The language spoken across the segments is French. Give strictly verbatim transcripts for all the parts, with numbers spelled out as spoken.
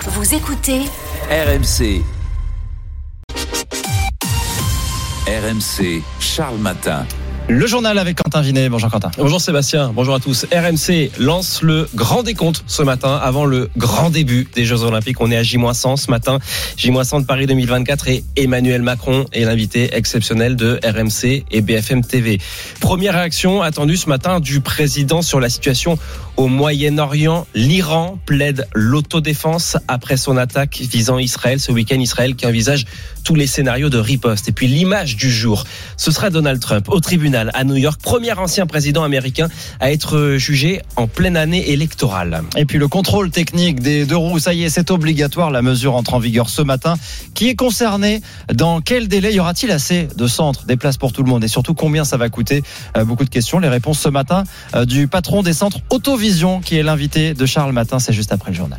Vous écoutez R M C. R M C, Charles Matin. Le journal avec Quentin Vinet. Bonjour Quentin. Bonjour Sébastien, bonjour à tous. R M C lance le grand décompte ce matin avant le grand début des Jeux Olympiques. On est à J cent ce matin. J cent de Paris deux mille vingt-quatre et Emmanuel Macron est l'invité exceptionnel de R M C et B F M T V. Première réaction attendue ce matin du président sur la situation au Moyen-Orient. L'Iran plaide l'autodéfense après son attaque visant Israël ce week-end. Israël qui envisage tous les scénarios de riposte. Et puis l'image du jour, ce sera Donald Trump au tribunal à New York, premier ancien président américain à être jugé en pleine année électorale. Et puis le contrôle technique des deux roues, ça y est, c'est obligatoire. La mesure entre en vigueur ce matin. Qui est concerné? Dans quel délai? Y aura-t-il assez de centres, des places pour tout le monde? Et surtout, combien ça va coûter? euh, Beaucoup de questions. Les réponses ce matin euh, du patron des centres Autovision, qui est l'invité de Charles Matin. C'est juste après le journal.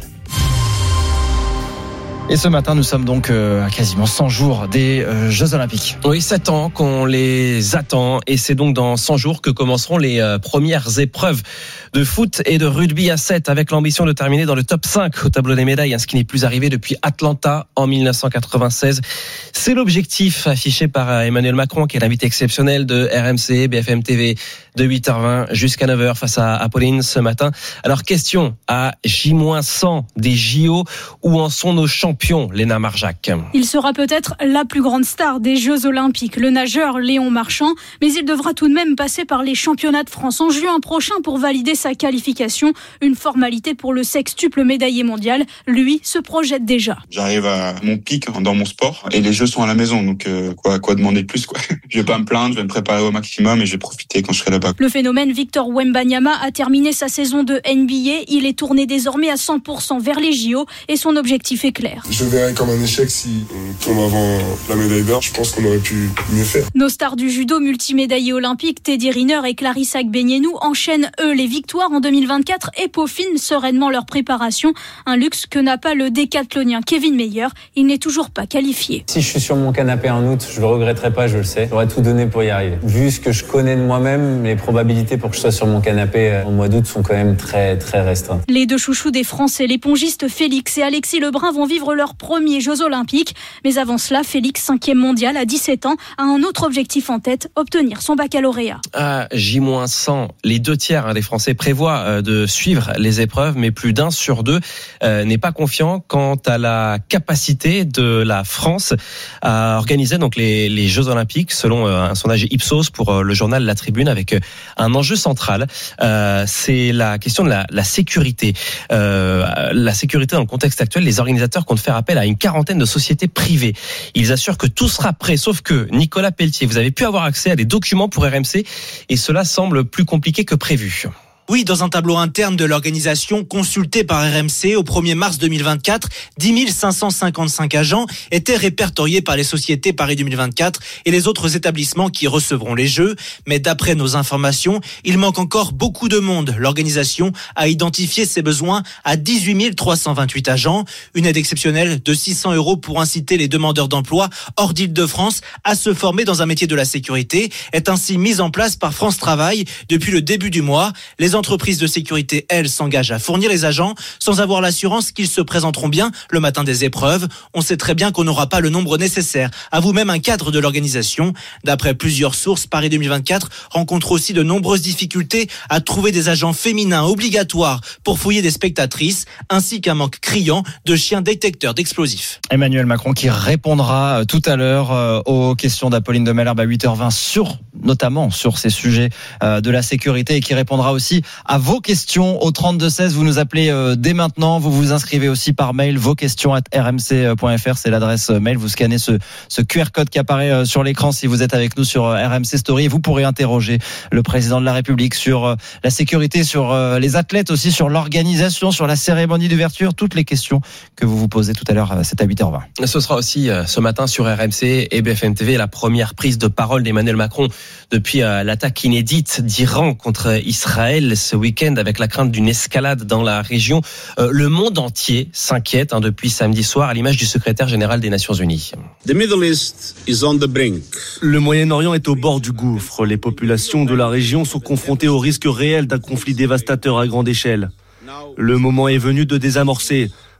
Et ce matin, nous sommes donc à quasiment cent jours des euh, Jeux Olympiques. Oui, sept ans qu'on les attend. Et c'est donc dans cent jours que commenceront les euh, premières épreuves de foot et de rugby à sept, avec l'ambition de terminer dans le top cinq au tableau des médailles, ce qui n'est plus arrivé depuis Atlanta en dix-neuf cent quatre-vingt-seize. C'est l'objectif affiché par Emmanuel Macron, qui est l'invité exceptionnel de R M C, B F M T V, de huit heures vingt jusqu'à neuf heures face à Apolline ce matin. Alors, question à J cent des J O, où en sont nos champions, Léna Marjac? Il sera peut-être la plus grande star des Jeux Olympiques, le nageur Léon Marchand, mais il devra tout de même passer par les championnats de France en juin prochain pour valider sa qualification, une formalité pour le sextuple médaillé mondial. Lui se projette déjà. J'arrive à mon pic dans mon sport et les Jeux sont à la maison, donc euh, quoi, quoi demander de plus quoi. Je vais pas me plaindre, je vais me préparer au maximum et je vais profiter quand je serai là-bas. Le phénomène Victor Wembanyama a terminé sa saison de N B A. Il est tourné désormais à cent pour cent vers les J O et son objectif est clair. Je verrais comme un échec si on tombe avant la médaille d'or. Je pense qu'on aurait pu mieux faire. Nos stars du judo multimédaillés olympiques, Teddy Riner et Clarissa Agbenienou, enchaînent eux les victoires en deux mille vingt-quatre et peaufinent sereinement leur préparation. Un luxe que n'a pas le décathlonien Kevin Meyer. Il n'est toujours pas qualifié. Si je suis sur mon canapé en août, je le regretterai pas, je le sais. J'aurais tout donné pour y arriver. Vu ce que je connais de moi-même, les probabilités pour que je sois sur mon canapé en mois d'août sont quand même très très restreintes. Les deux chouchous des Français, les pongistes Félix et Alexis Lebrun, vont vivre leurs premiers Jeux Olympiques. Mais avant cela, Félix, cinquième mondial à dix-sept ans, a un autre objectif en tête, obtenir son baccalauréat. À J cent, les deux tiers hein, des Français prévoient de suivre les épreuves, mais plus d'un sur deux euh, n'est pas confiant quant à la capacité de la France à organiser donc les, les Jeux Olympiques, selon euh, un sondage Ipsos pour euh, le journal La Tribune, avec euh, un enjeu central. Euh, c'est la question de la, la sécurité. Euh, la sécurité dans le contexte actuel, les organisateurs comptent faire appel à une quarantaine de sociétés privées. Ils assurent que tout sera prêt, sauf que, Nicolas Pelletier, vous avez pu avoir accès à des documents pour R M C et cela semble plus compliqué que prévu. Oui, dans un tableau interne de l'organisation consulté par R M C au premier mars deux mille vingt-quatre, dix mille cinq cent cinquante-cinq agents étaient répertoriés par les sociétés Paris deux mille vingt-quatre et les autres établissements qui recevront les Jeux. Mais d'après nos informations, il manque encore beaucoup de monde. L'organisation a identifié ses besoins à dix-huit mille trois cent vingt-huit agents. Une aide exceptionnelle de six cents euros pour inciter les demandeurs d'emploi hors d'Île-de-France à se former dans un métier de la sécurité est ainsi mise en place par France Travail depuis le début du mois. Les Les entreprises de sécurité, elles, s'engagent à fournir les agents sans avoir l'assurance qu'ils se présenteront bien le matin des épreuves. On sait très bien qu'on n'aura pas le nombre nécessaire. Avoue même un cadre de l'organisation. D'après plusieurs sources, Paris deux mille vingt-quatre rencontre aussi de nombreuses difficultés à trouver des agents féminins obligatoires pour fouiller des spectatrices, ainsi qu'un manque criant de chiens détecteurs d'explosifs. Emmanuel Macron qui répondra tout à l'heure aux questions d'Apolline de Malherbe à huit heures vingt, sur, notamment sur ces sujets de la sécurité, et qui répondra aussi à vos questions au trente-deux seize. Vous nous appelez euh, dès maintenant, vous vous inscrivez aussi par mail, vos questions arobase r m c point f r, c'est l'adresse mail. Vous scannez ce, ce Q R code qui apparaît euh, sur l'écran si vous êtes avec nous sur euh, R M C Story, et vous pourrez interroger le président de la République sur euh, la sécurité, sur euh, les athlètes aussi, sur l'organisation, sur la cérémonie d'ouverture, toutes les questions que vous vous posez tout à l'heure, c'est à huit heures vingt. Ce sera aussi euh, ce matin sur R M C et B F M T V la première prise de parole d'Emmanuel Macron depuis euh, l'attaque inédite d'Iran contre Israël ce week-end, avec la crainte d'une escalade dans la région. Euh, le monde entier s'inquiète hein, depuis samedi soir, à l'image du secrétaire général des Nations Unies. The Middle East is on the brink. Le Moyen-Orient est au bord du gouffre. Les populations de la région sont confrontées au risque réel d'un conflit dévastateur à grande échelle. Le moment est venu de désamorcer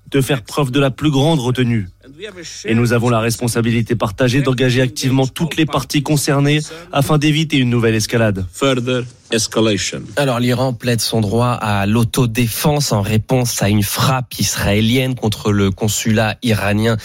de faire preuve de la plus grande retenue. Et nous avons la responsabilité partagée d'engager activement toutes les parties concernées afin d'éviter une nouvelle escalade. Further escalation. Alors l'Iran plaide son droit à l'autodéfense en réponse à une frappe israélienne contre le consulat iranien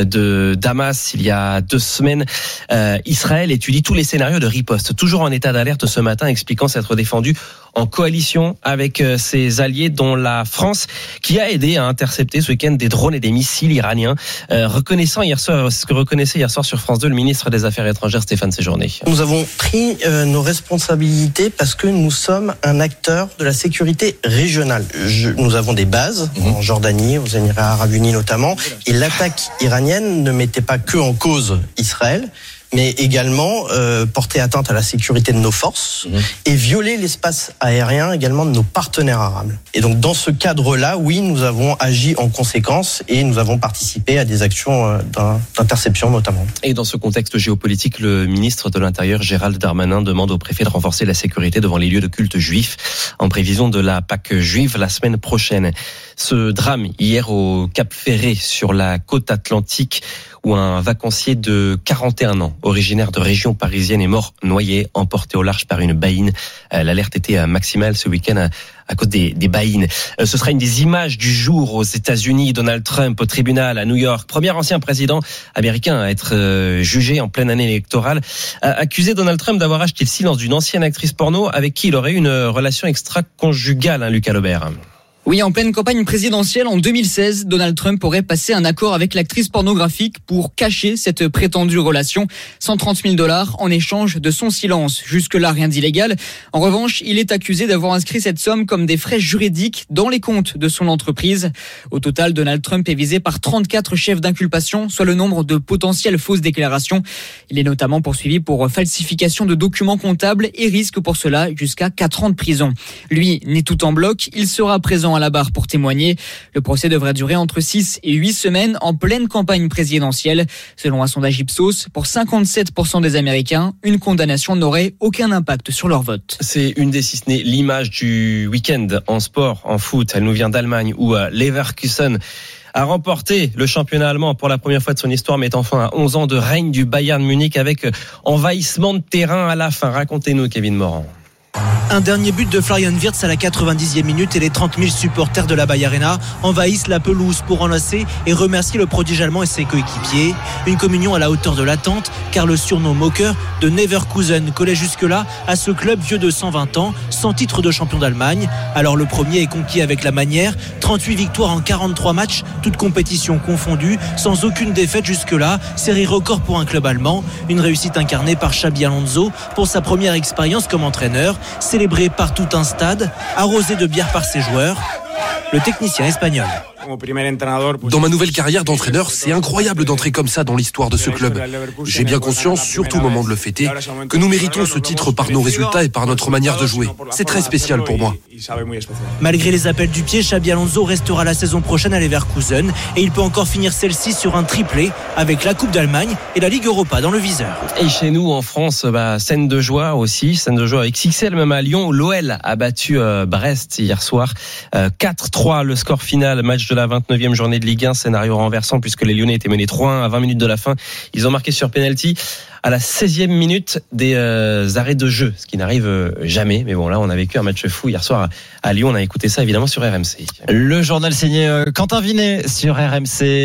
de Damas il y a deux semaines. Euh, Israël étudie tous les scénarios de riposte, toujours en état d'alerte ce matin, expliquant s'être défendu en coalition avec ses alliés, dont la France, qui a aidé à intercepter ce week-end des drones et des missiles iraniens. Euh, reconnaissant hier soir, ce que reconnaissait hier soir sur France deux le ministre des Affaires étrangères Stéphane Séjourné. Nous avons pris euh, nos responsabilités parce que nous sommes un acteur de la sécurité régionale. Je, nous avons des bases mmh. en Jordanie, aux Émirats Arabes Unis notamment, et l'attaque iranienne ne mettait pas que en cause Israël, mais également euh, porter atteinte à la sécurité de nos forces mmh. et violer l'espace aérien également de nos partenaires arabes. Et donc dans ce cadre-là, oui, nous avons agi en conséquence et nous avons participé à des actions euh, d'interception notamment. Et dans ce contexte géopolitique, le ministre de l'Intérieur Gérald Darmanin demande au préfet de renforcer la sécurité devant les lieux de culte juifs en prévision de la Pâque juive la semaine prochaine. Ce drame hier au Cap Ferré sur la côte atlantique où un vacancier de quarante et un ans, originaire de région parisienne, est mort noyé, emporté au large par une baïne. L'alerte était maximale ce week-end à cause des, des baïnes. Ce sera une des images du jour aux États-Unis. Donald Trump au tribunal à New York, premier ancien président américain à être jugé en pleine année électorale, a accusé Donald Trump d'avoir acheté le silence d'une ancienne actrice porno avec qui il aurait eu une relation extra-conjugale, hein, Lucas Lebert. Oui, en pleine campagne présidentielle en deux mille seize, Donald Trump aurait passé un accord avec l'actrice pornographique pour cacher cette prétendue relation. cent trente mille dollars en échange de son silence. Jusque-là, rien d'illégal. En revanche, il est accusé d'avoir inscrit cette somme comme des frais juridiques dans les comptes de son entreprise. Au total, Donald Trump est visé par trente-quatre chefs d'inculpation, soit le nombre de potentielles fausses déclarations. Il est notamment poursuivi pour falsification de documents comptables et risque pour cela jusqu'à quatre ans de prison. Lui n'est tout en bloc. Il sera présent à la barre pour témoigner. Le procès devrait durer entre six et huit semaines en pleine campagne présidentielle. Selon un sondage Ipsos, pour cinquante-sept pour cent des Américains, une condamnation n'aurait aucun impact sur leur vote. C'est une des, si ce n'est l'image du week-end en sport, en foot. Elle nous vient d'Allemagne où Leverkusen a remporté le championnat allemand pour la première fois de son histoire, mettant fin à onze ans de règne du Bayern Munich avec envahissement de terrain à la fin. Racontez-nous, Kevin Morand. Un dernier but de Florian Wirtz à la quatre-vingt-dixième minute et les trente mille supporters de la Bayer Arena envahissent la pelouse pour enlacer et remercier le prodige allemand et ses coéquipiers. Une communion à la hauteur de l'attente, car le surnom moqueur de Leverkusen collait jusque-là à ce club vieux de cent vingt ans, sans titre de champion d'Allemagne. Alors le premier est conquis avec la manière, trente-huit victoires en quarante-trois matchs, toutes compétitions confondues, sans aucune défaite jusque-là, série record pour un club allemand. Une réussite incarnée par Xabi Alonso pour sa première expérience comme entraîneur, célébré par tout un stade, arrosé de bière par ses joueurs. Le technicien espagnol. Dans ma nouvelle carrière d'entraîneur, c'est incroyable d'entrer comme ça dans l'histoire de ce club. J'ai bien conscience, surtout au moment de le fêter, que nous méritons ce titre par nos résultats et par notre manière de jouer. C'est très spécial pour moi. Malgré les appels du pied, Xabi Alonso restera la saison prochaine à Leverkusen et il peut encore finir celle-ci sur un triplé avec la Coupe d'Allemagne et la Ligue Europa dans le viseur. Et chez nous en France, bah, scène de joie aussi, scène de joie X X L même à Lyon où l'O L a battu euh, Brest hier soir. Euh, quatre trois le score final, match de la vingt-neuvième journée de Ligue un, scénario renversant puisque les Lyonnais étaient menés trois un à vingt minutes de la fin. Ils ont marqué sur penalty à la seizième minute des euh, arrêts de jeu, ce qui n'arrive euh, jamais. Mais bon, là, on a vécu un match fou hier soir à Lyon. On a écouté ça évidemment sur R M C. Le journal signé euh, Quentin Vinet sur R M C.